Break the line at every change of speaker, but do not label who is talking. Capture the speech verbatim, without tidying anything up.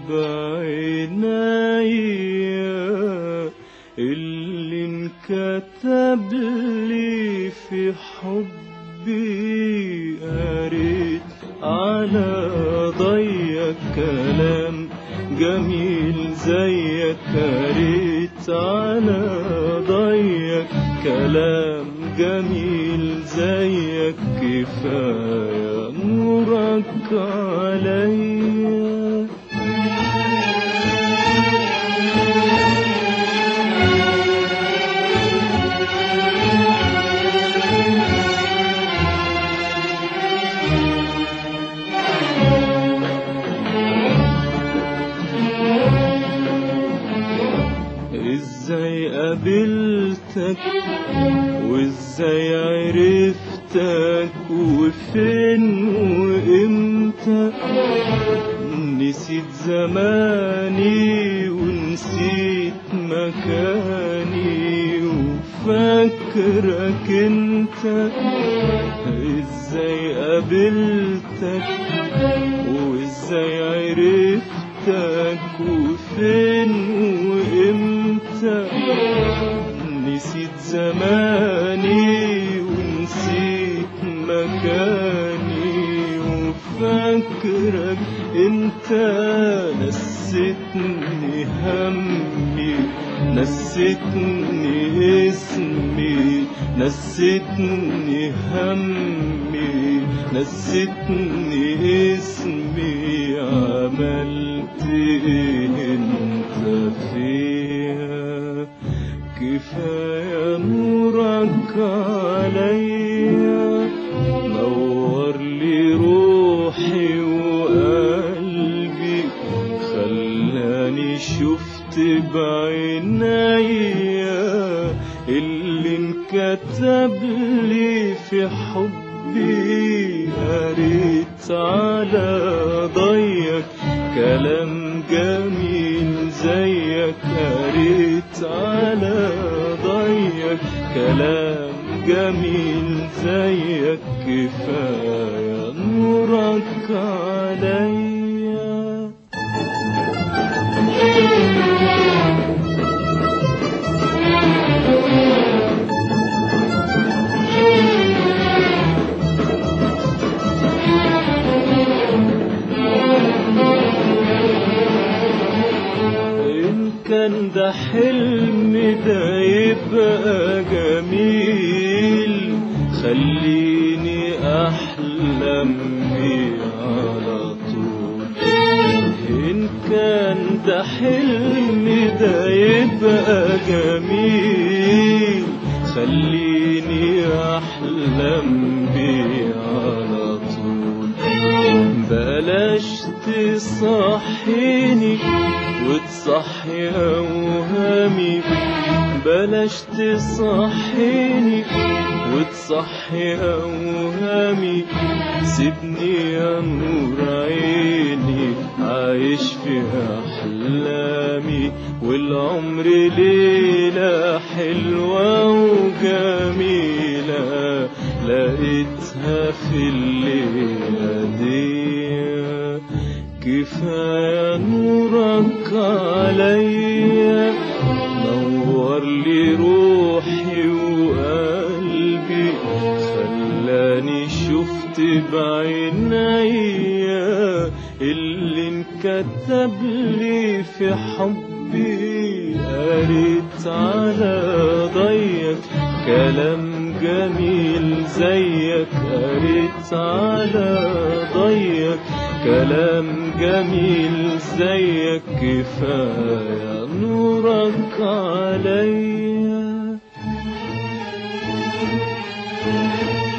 بعينيا اللي انكتب لي في حبي، قريت على ضيق كلام جميل زيك، قريت على ضيق كلام جميل زيك، كفاية نورك عليا. ازاي قابلتك وازاي عرفتك وفين وامتى، نسيت زماني ونسيت مكاني وفاكرك انت. ازاي قابلتك وازاي عرفتك وفين وامتى، نسيت زماني ونسيت مكاني وفاكرك انت. نسيتني همي نسيتني اسمي، نسيتني همي نسيتني اسمي، عملت ايه انت فيها؟ كفاية نورك عليا، نور لي روحي وقلبي، خلاني شفت بعينيا اللي انكتب لي في حبي، قريت على ضيق كلام جميل زيك، قريت على ضيق كلام جميل زيك، كفاية نورك عليا. كان ده حلم ده يبقى جميل، خليني أحلم بيه على طول. إن كان ده حلم ده يبقى جميل، خليني أحلم بيه على طول. بلاش تصحيني وتصحي أوهامي، بلاش تصحيني وتصحي أوهامي، سيبني يا نور عيني عايش في أحلامي، والعمر ليلة حلوة وجميلة لقيتها في الليلة دي. كفاية نورك عليا، نور لي روحي وقلبي، خلاني شفت بعينيا اللي انكتب لي في حبي، قريت على ضيق كلام جميل زيك، قريت على ضيق كلام جميل زيك، كفاية نورك عليا.